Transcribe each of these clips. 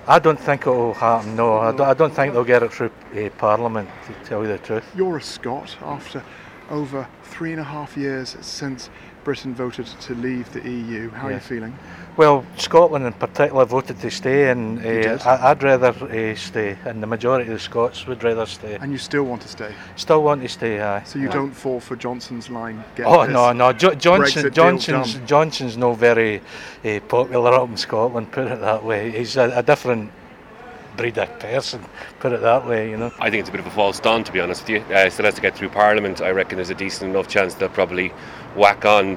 I don't think it will happen, no. I don't think they'll get it through Parliament, to tell you the truth. You're a Scot after over 3.5 years since Britain voted to leave the EU. How are you feeling? Well, Scotland in particular voted to stay, and I'd rather stay, and the majority of the Scots would rather stay. And you still want to stay? Still want to stay, aye. So you don't fall for Johnson's line? No. Johnson's not very popular up in Scotland, put it that way. He's a different breed of person, put it that way, you know. I think it's a bit of a false dawn, to be honest with you. Still has to get through Parliament. I reckon there's a decent enough chance they'll probably whack on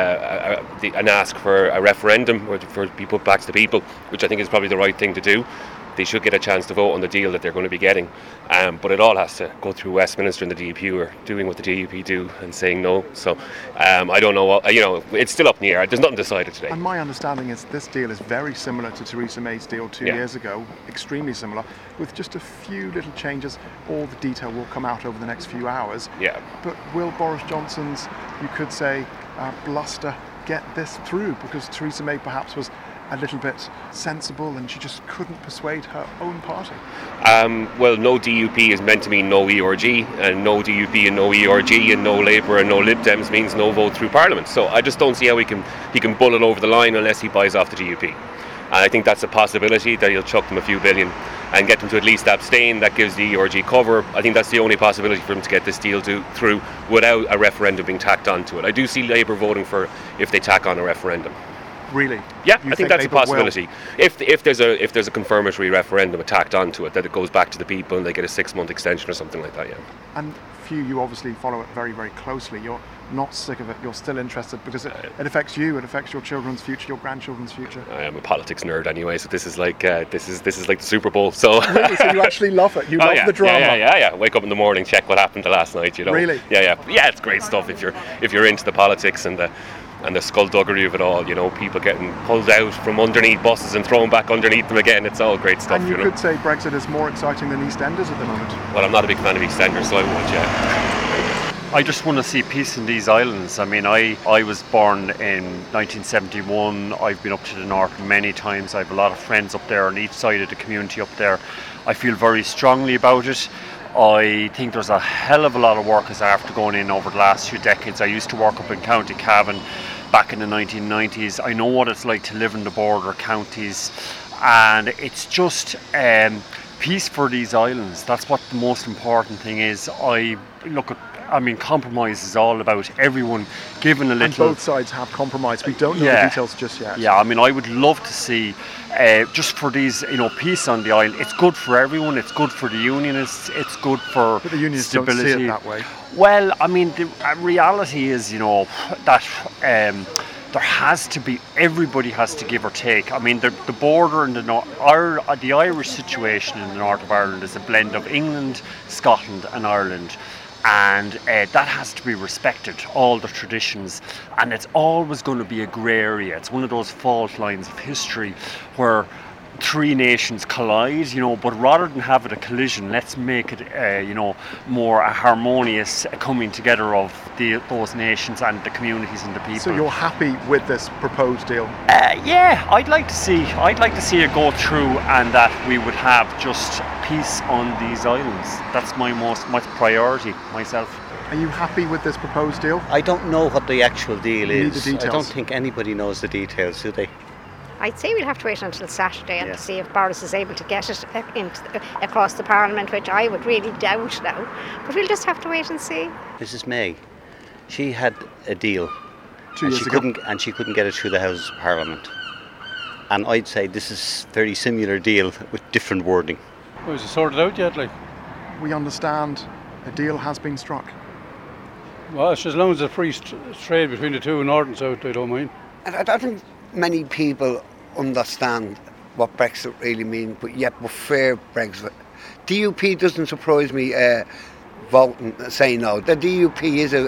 and ask for a referendum, or for it to be put back to the people, which I think is probably the right thing to do. They should get a chance to vote on the deal that they're going to be getting, but it all has to go through Westminster, and the DUP are doing what the DUP do and saying no. So I don't know what, it's still up in the air. There's nothing decided today. And my understanding is this deal is very similar to Theresa May's deal 2 years ago, extremely similar, with just a few little changes. All the detail will come out over the next few hours. Yeah. But will Boris Johnson's, you could say, bluster get this through? Because Theresa May perhaps was a little bit sensible and she just couldn't persuade her own party. Well, no DUP is meant to mean no ERG, and no DUP and no ERG and no Labour and no Lib Dems means no vote through Parliament. So I just don't see how he can bull it over the line unless he buys off the DUP. And I think that's a possibility, that he'll chuck them a few billion and get them to at least abstain. That gives the ERG cover. I think that's the only possibility for him to get this deal through without a referendum being tacked onto it. I do see Labour voting for if they tack on a referendum. Really? Yeah, I think that's a possibility. If there's a confirmatory referendum tacked onto it, that it goes back to the people and they get a 6-month extension or something like that, yeah. And for you obviously follow it very, very closely. You're not sick of it, you're still interested, because it affects you, it affects your children's future, your grandchildren's future. I am a politics nerd anyway, so this is like this is like the Super Bowl. So really? So you actually love it? You love the drama? Yeah. Wake up in the morning, check what happened to last night, you know. Really? Yeah. It's great stuff if you're into the politics and the skullduggery of it all, you know, people getting pulled out from underneath buses and thrown back underneath them again. It's all great stuff, and you could say Brexit is more exciting than EastEnders at the moment. Well, I'm not a big fan of EastEnders, so I would, yeah. I just want to see peace in these islands. I mean, I was born in 1971. I've been up to the north many times. I have a lot of friends up there on each side of the community up there. I feel very strongly about it. I think there's a hell of a lot of work is after going in over the last few decades. I used to work up in County Cavan back in the 1990s. I know what it's like to live in the border counties, and it's just peace for these islands. That's what the most important thing is. Compromise is all about everyone giving a little. And both sides have compromise. We don't know the details just yet. Yeah, I mean, I would love to see just for these, peace on the island. It's good for everyone. It's good for the unionists. It's good for but the unionists stability. Don't see it that way. Well, I mean, the reality is, that there has to be, everybody has to give or take. I mean, the border in the Irish situation in the north of Ireland is a blend of England, Scotland and Ireland. And that has to be respected, all the traditions, and it's always going to be a grey area. It's one of those fault lines of history where three nations collide, but rather than have it a collision, let's make it more a harmonious coming together of those nations and the communities and the people. So you're happy with this proposed deal? Yeah, I'd like to see it go through, and that we would have just peace on these islands. That's my priority myself. Are you happy with this proposed deal? I don't know what the actual deal is. Need the details. I don't think anybody knows the details, do they? I'd say we'll have to wait until Saturday and to see if Boris is able to get it across the Parliament, which I would really doubt now. But we'll just have to wait and see. Mrs May, she had a deal 2 years ago. and she couldn't get it through the Houses of Parliament. And I'd say this is a very similar deal with different wording. Well, is it sorted out yet, like? We understand a deal has been struck. Well, it's as long as there's free trade between the two, north and south, I don't mind. I don't think many people understand what Brexit really means, but yet we're fair Brexit. DUP doesn't surprise me voting, saying no. The DUP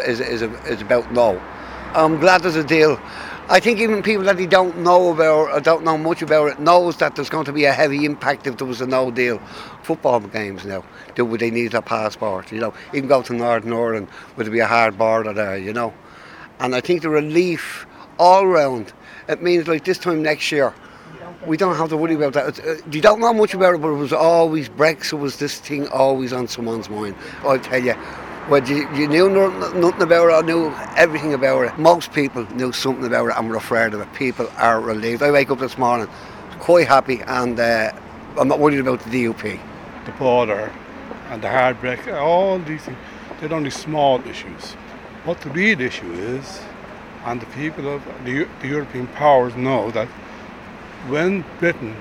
is about no. I'm glad there's a deal. I think even people that don't know about or don't know much about it knows that there's going to be a heavy impact if there was a no deal. Football games now, would they need a passport? Even go to Northern Ireland, would there be a hard border there? And I think the relief all round. It means like this time next year, we don't have to worry about that. You don't know much about it, but it was always Brexit was this thing always on someone's mind. I'll tell you, well, you knew nothing about it, or knew everything about it. Most people knew something about it and were afraid of it. People are relieved. I wake up this morning quite happy, and I'm not worried about the DUP. The border and the hard Brexit, all these things, they're only small issues. What the real issue is, and the people of the European powers know that when Britain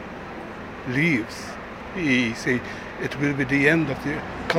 leaves the EEC, it will be the end of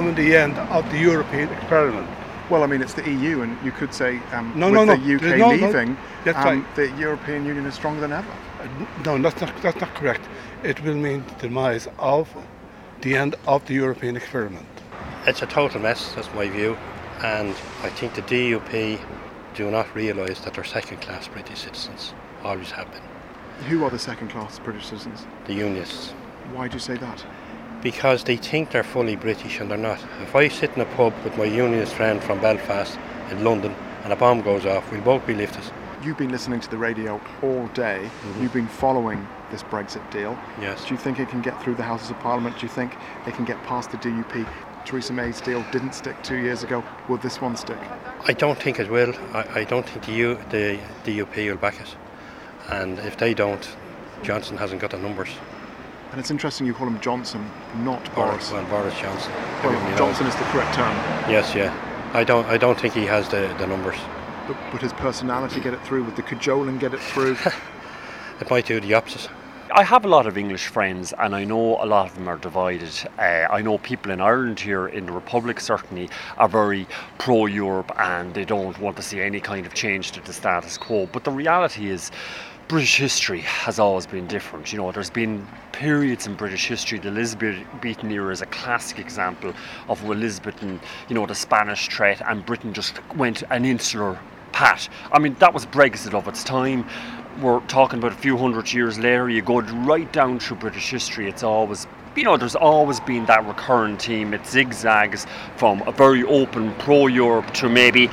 the European experiment. Well, I mean, it's the EU, and you could say the UK leaving, right. The European Union is stronger than ever. No, that's not correct. It will mean the demise of the end of the European experiment. It's a total mess, that's my view, and I think the DUP do not realise that they're second-class British citizens, always have been. Who are the second-class British citizens? The Unionists. Why do you say that? Because they think they're fully British and they're not. If I sit in a pub with my Unionist friend from Belfast in London and a bomb goes off, we'll both be lifted. You've been listening to the radio all day. Mm-hmm. You've been following this Brexit deal. Yes. Do you think it can get through the Houses of Parliament? Do you think they can get past the DUP? Theresa May's deal didn't stick 2 years ago. Will this one stick? I don't think it will. I don't think the DUP will back it. And if they don't, Johnson hasn't got the numbers. And it's interesting you call him Johnson, not Boris. Well, Boris Johnson. Well, Johnson is the correct term. Yes, yeah. I don't think he has the numbers. But his personality get it through? Would the cajoling get it through? It might do the opposite. I have a lot of English friends, and I know a lot of them are divided. I know people in Ireland here, in the Republic certainly, are very pro-Europe and they don't want to see any kind of change to the status quo. But the reality is, British history has always been different. You know, there's been periods in British history. The Elizabethan era is a classic example of Elizabethan, the Spanish threat, and Britain just went an insular pat. I mean, that was Brexit of its time. We're talking about a few hundred years later. You go right down through British history, it's always, there's always been that recurrent theme. It zigzags from a very open pro-Europe to maybe,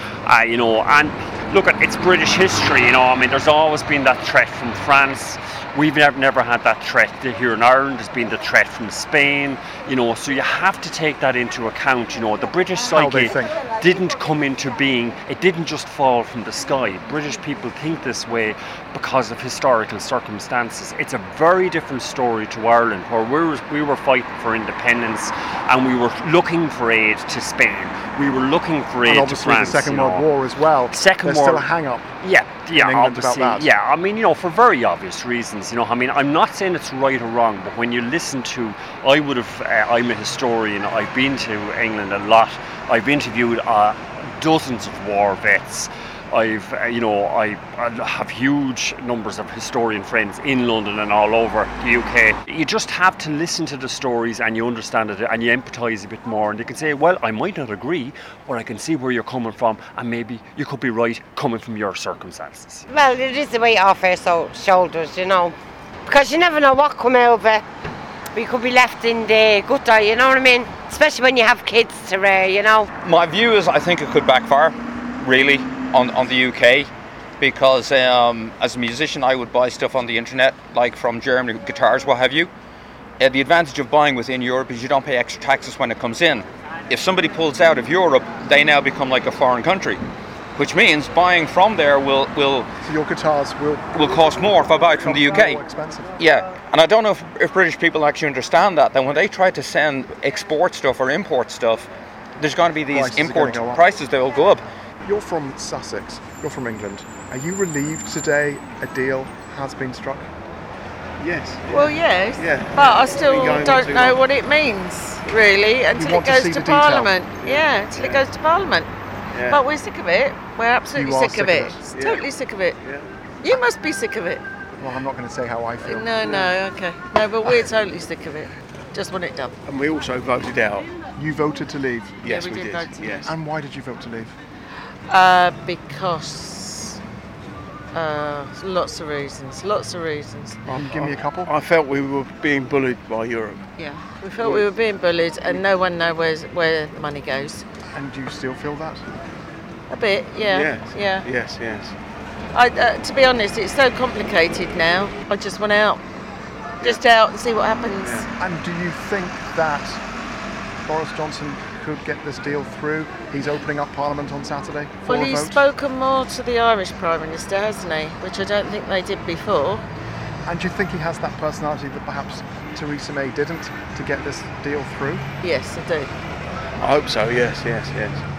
and look, it's British history, there's always been that threat from France. We've never had that threat here in Ireland. There's been the threat from Spain, so you have to take that into account. The British psyche didn't come into being, it didn't just fall from the sky. British people think this way because of historical circumstances. It's a very different story to Ireland, where we were fighting for independence and we were looking for aid to Spain. We were looking for aid to France. And obviously the Second World War as well. There's still a hang-up. Yeah, obviously. For very obvious reasons. I'm not saying it's right or wrong, but when you listen to, I'm a historian. I've been to England a lot. I've interviewed dozens of war vets. I have huge numbers of historian friends in London and all over the UK. You just have to listen to the stories and you understand it and you empathise a bit more, and you can say, well, I might not agree, but I can see where you're coming from, and maybe you could be right coming from your circumstances. Well, it is the weight off our shoulders, because you never know what come out of it. We could be left in the gutter, you know what I mean? Especially when you have kids to rear, My view is I think it could backfire, really, on the UK, because as a musician I would buy stuff on the internet, like from Germany, guitars, what have you. The advantage of buying within Europe is you don't pay extra taxes when it comes in. If somebody pulls out of Europe, they now become like a foreign country, which means buying from there will so your guitars will cost more if I buy it from the UK. More expensive. Yeah, and I don't know if British people actually understand that when they try to export stuff or import stuff, there's going to be these import prices that will go up. You're from Sussex, you're from England. Are you relieved today a deal has been struck? Yes. Well, yes, but I still don't know what it means, really, until it goes to Parliament. Until it goes to Parliament. Yeah. But we're sick of it. We're absolutely sick of it. Totally sick of it. Yeah. You must be sick of it. Well, I'm not going to say how I feel. No, okay. No, but we're totally sick of it. Just want it done. And we also voted out. You voted to leave? Yes, we did. Yes. And why did you vote to leave? Because lots of reasons. Give me a couple. I felt we were being bullied by Europe. Yeah, we felt we were being bullied, and no one knows where the money goes. And do you still feel that? A bit, yeah. Yes. To be honest, it's so complicated now. I just want out. just out and see what happens. Yeah. And do you think that Boris Johnson could get this deal through? He's opening up Parliament on Saturday for Well, a he's vote. spoken more to the Irish Prime Minister, hasn't he? Which I don't think they did before. And do you think he has that personality that perhaps Theresa May didn't to get this deal through? Yes, I do. I hope so, yes.